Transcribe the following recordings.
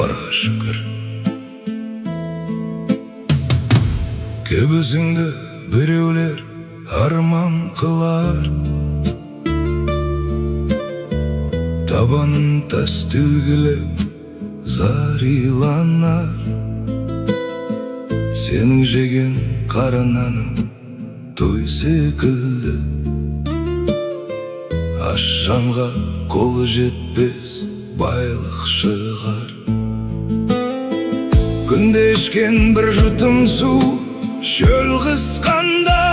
Барға шүкір. Көбісіңді біреулер арман қылар, табанын тас тілгілеп зариланар. Сенің жеген қара наның той секілді, аш жанға қолы жетпес байлық шығар. Күнде ішкен бір жұтым су шөл қысқанда,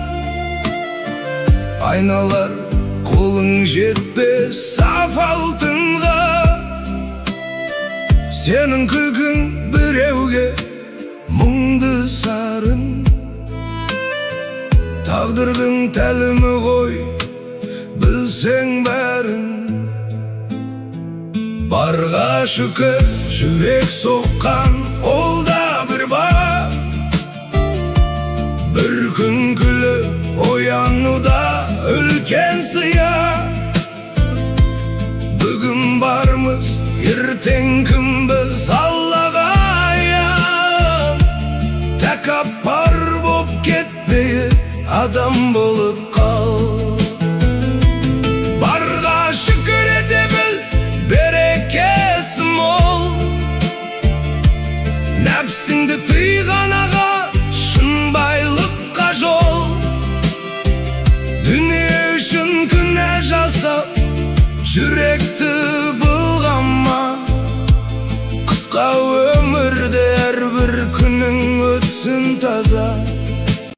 айналар қолың жетпес саф алтынға. Сенің күлкің біреуге мұңды сарын, тағдырдың тәлімі ғой, білсең бәрін. Барға шүкір, жүрек соққан ол да бір бақ. Бір күн күліп оянуда үлкен сыйақ. Бүгін бармыз, ертең кімбіз Аллаға аян. Тәкаппар боп кетпейік, адам болып қал. Барға шүкір ете біл, берекесі мол. Нәпсіңді тыйған аға, шын байлыққа жол. Дүние үшін күнә жасап, жүректі